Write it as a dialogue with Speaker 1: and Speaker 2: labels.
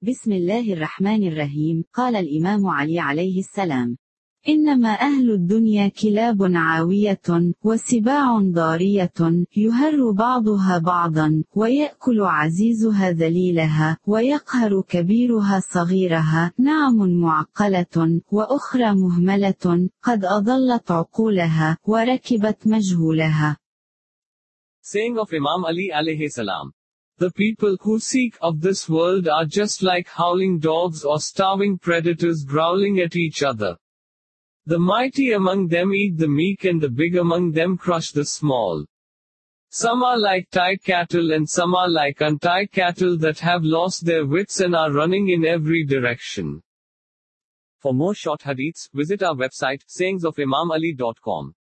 Speaker 1: بسم الله الرحمن الرحيم. قال الإمام علي عليه السلام: إنما أهل الدنيا كلاب عاوية، وسباع ضارية، يهر بعضها بعضا، ويأكل عزيزها ذليلها، ويقهر كبيرها صغيرها، نعم معقلة، وأخرى مهملة، قد أضلت عقولها، وركبت مجهولها.
Speaker 2: Saying of Imam Ali alayhi salam. The people who seek of this world are just like howling dogs or starving predators growling at each other. The mighty among them eat the meek and the big among them crush the small. Some are like tied cattle and some are like untied cattle that have lost their wits and are running in every direction. For more short hadiths, visit our website, sayingsofimamali.com.